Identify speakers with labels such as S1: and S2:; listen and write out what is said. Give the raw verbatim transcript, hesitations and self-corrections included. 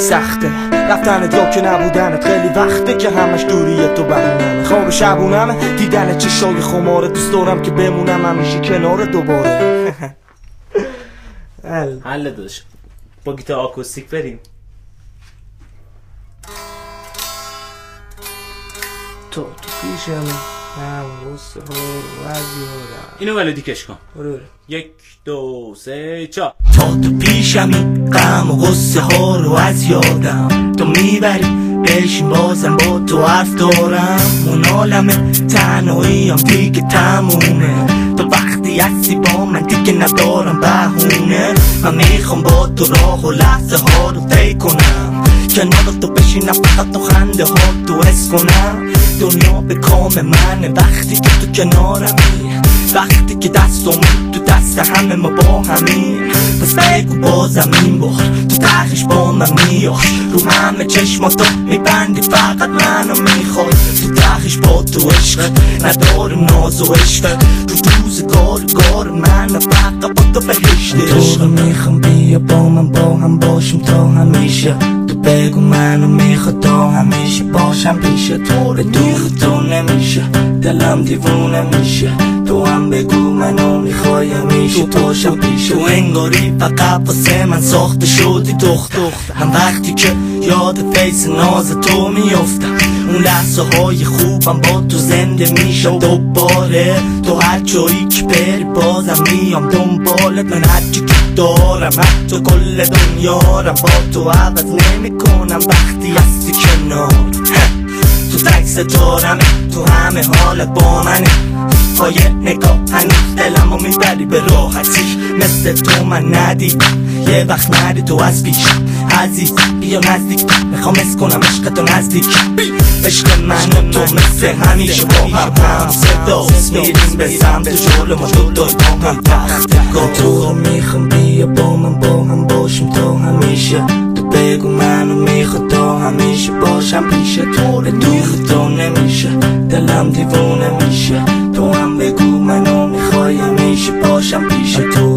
S1: سخته رفتنت یا که نبودنت، خیلی وقته که همش دوریه تو بمونم. خواب شبونمه دیدن چشای خماره، دوست دارم که بمونم همیشه کنار دوباره.
S2: حل داشت با گیتار آکوستیک بریم.
S1: تو تو پیشم هم غصه ها رو از یادم.
S2: اینو ملودی کش کن.
S1: برو
S2: یک دو سه چا.
S1: تا تو پیشمی غم و غصه ها رو از یادم تو میبری، بشین بازم با تو حرف دارم. اون عالمه تنهاییم دیگه تمومه، تو وقتی هستی با من دیگه ندارم بهونه. من میخوام با تو راه و لحظه ها رو طی کنم، کنار تو بشینم فقط تو خنده ها تو حس کنم. دنیا به کام منه وقتی که تو کنارمی، وقتی که دستم تو دست همه ما با همیم. پس بگو بازم این بار تو تخش با من میاش، رو همه چشماتو میبندی فقط منو میخوای. تو تخش با تو عشق ندارم ناز و عشق، رو روزگار گار من فقط با تو بهشته. تو میخوام بیا با من با هم باشم تا همیشه، تو بگو منو میخواد تا همیشه باشم پیش تو. بدون تو نمیشه دلم دیوونه میشه، تو هم بگو منو میخوای همیشه باشم پیش تو. انگاری فقط واسه من ساخته شدی دختر. من وقتی که یاد فیس ناز تو میافتم، اون لحظه های خوبم با تو زنده میشم دوباره. تو هر جایی که بری بازم میام دنبالت، من هرچی که دارم حتی کل دنیارم با تو عوض نمی کنم وقتی هستی کنار. تو تکس دارم تو همه حالت با منه، با یه نگاه هنوز دلمو میبری به راحتی. مثل تو من ندید یه وقت نری تو از پیش عزیز، بیا نزدیک میخوام اس کنم عشقتو نزدیک. عشق من و تو مثل همیشه با هم هم صداست، میریم به سمت جلو ما دوتای با هم وقت. تو میخوام بیا با من با هم باشیم تا همیشه، تو بگو منو میخواد تا همیشه باشم پیش تو. بدون تو نمیشه دلم دیوونه میشه، تو هم بگو منو میخوای همیشه باشم پیش تو.